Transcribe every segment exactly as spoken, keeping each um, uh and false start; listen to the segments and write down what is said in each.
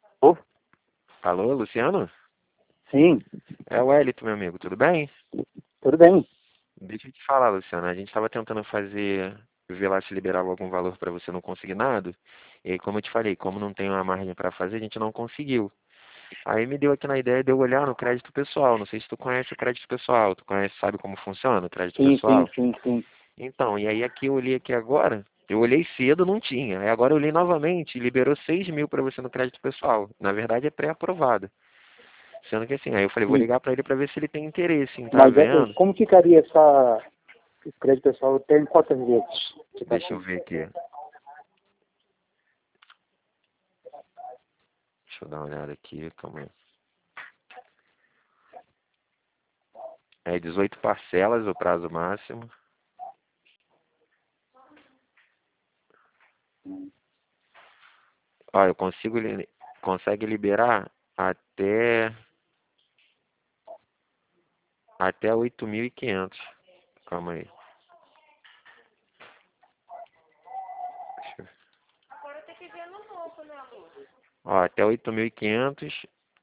Ô, Alô, Luciano? sim, É o Wellington, meu amigo, tudo bem? tudo bem. Deixa eu te falar, Luciano, a gente estava tentando fazer, ver lá se liberava algum valor para você no consignado, e aí, como eu te falei, como não tem uma margem para fazer, a gente não conseguiu. Aí me deu aqui na ideia de eu olhar no crédito pessoal, não sei se tu conhece o crédito pessoal, tu conhece, sabe como funciona o crédito Sim, sim, pessoal? sim, sim. Então, e aí aqui eu olhei aqui agora, eu olhei cedo, não tinha, aí agora eu olhei novamente e liberou seis mil para você no crédito pessoal, na verdade é pré-aprovado. Sendo que assim, aí eu falei, vou Sim. ligar pra ele pra ver se ele tem interesse em tá Mas é, é, vendo. como ficaria essa esse crédito pessoal? Tem quantas vezes? Tipo Deixa eu assim. ver aqui. Deixa eu dar uma olhada aqui, calma aí. É dezoito parcelas o prazo máximo. Ó, eu consigo, li- consegue liberar até, até oito mil e quinhentos. Calma aí. Deixa eu- Ó, até oito mil e quinhentos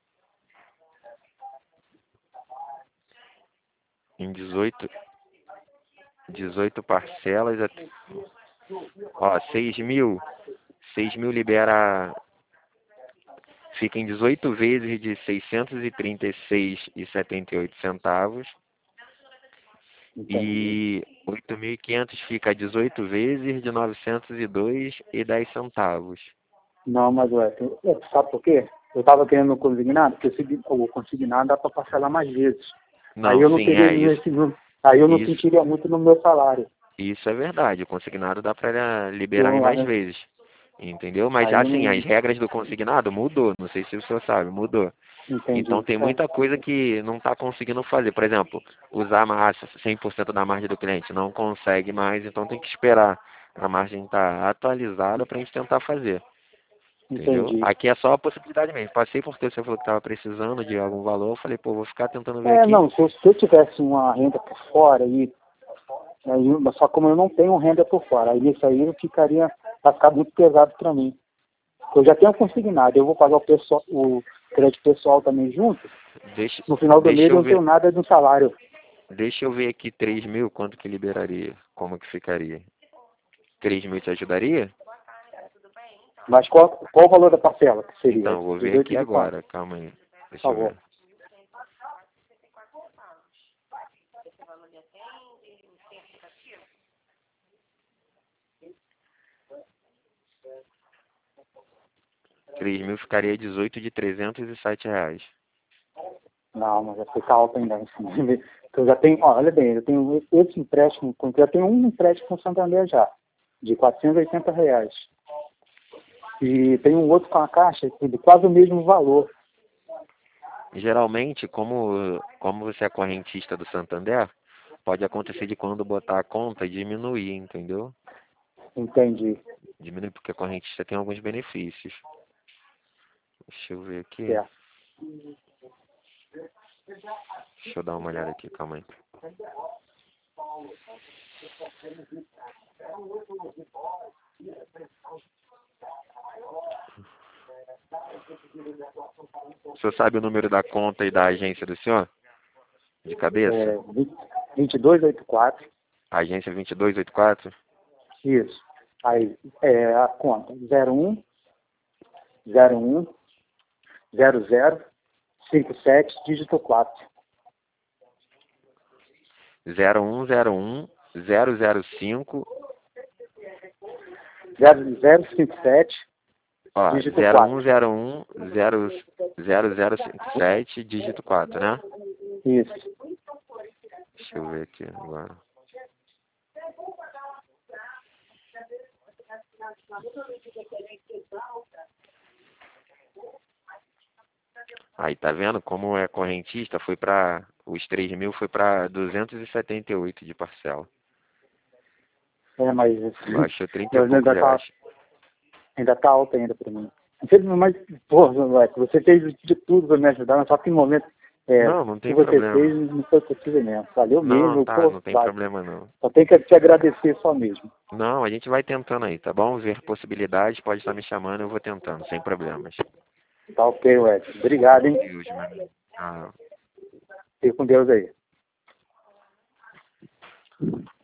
em dezoito, dezoito parcelas. at- Ó, seis mil, seis mil libera, fica em dezoito vezes de seiscentos e trinta e seis e setenta e oito centavos. Entendi. E oito mil e quinhentos fica dezoito vezes de novecentos e dois e dez centavos. Não, mas ué, tem- é, sabe por quê? Eu estava querendo o consignado, porque o segui- o consignado dá para parcelar mais vezes. Aí Não, eu não sim, teria é isso. esse, aí eu não Isso, sentiria muito no meu salário. isso é verdade. O consignado dá para liberar em Eu, mais aí, vezes. Entendeu? Mas aí eu assim, não as regras do consignado mudou. Não sei se o senhor sabe, mudou. Então entendi. tem É, muita coisa que não está conseguindo fazer. Por exemplo, usar a massa cem por cento da margem do cliente. Não consegue mais, então tem que esperar a margem estar atualizada para a gente tentar fazer. Entendeu? entendi. Aqui é só a possibilidade mesmo. Passei porque você falou que estava precisando de algum valor. Eu falei, pô, vou ficar tentando ver É, aqui. não, se eu, se eu tivesse uma renda por fora aí, aí, só como eu não tenho renda por fora, aí nisso aí eu ficaria, vai ficar muito pesado para mim. Eu já tenho consignado, eu vou pagar o, pessoal, o crédito pessoal também junto. Deixa, No final do deixa mês eu eu não tenho ver. nada do salário. Deixa eu ver aqui três mil, quanto que liberaria? Como que ficaria? Três mil te ajudaria? Mas qual, qual o valor da parcela que seria? Então, vou ver aqui dezoito de quanto? agora. Calma aí. Por Deixa eu favor. ver. Três mil ficaria dezoito de trezentos e sete reais. Não, mas vai ficar alto ainda. Assim. Eu já tenho, ó, olha bem, eu tenho esse empréstimo, eu já tenho um empréstimo com o Santander já, de quatrocentos e oitenta reais. E tem um outro com a Caixa de quase o mesmo valor. Geralmente, como, como você é correntista do Santander, pode acontecer de quando botar a conta diminuir, entendeu? Entendi. Diminuir porque a correntista tem alguns benefícios. Deixa eu ver aqui. Certo. Deixa eu dar uma olhada aqui, calma aí. O senhor sabe o número da conta e da agência do senhor? De cabeça? É, vinte e dois oitenta e quatro. Agência vinte e dois oitenta e quatro? Isso. Aí, é, a conta zero um zero um zero zero cinco sete dígito quatro. zero um zero um zero zero cinco, zero zero cinco sete ó, dígito zero um quatro. zero um zero zero zero cinco sete, dígito quatro, né? Isso. Deixa eu ver aqui agora. Aí, tá vendo? Como é correntista, foi para os três mil foi para duzentos e setenta e oito de parcela. É, mas Baixou trinta e eu poucos ainda tá, reais. ainda tá alto ainda para mim. Não sei, mas, porra, moleque, você fez de tudo para me ajudar, mas só que no momento é, Não, não que tem você problema. fez não foi possível mesmo. Valeu Não, mesmo, tá, pô, não tem vai. problema não. Só tenho que te agradecer só mesmo. Não, a gente vai tentando aí, tá bom? Ver possibilidades, pode estar me chamando, eu vou tentando, sem problemas. Tá ok, Edson. Obrigado, hein? Deus, mano. Ah. Fique com Deus aí.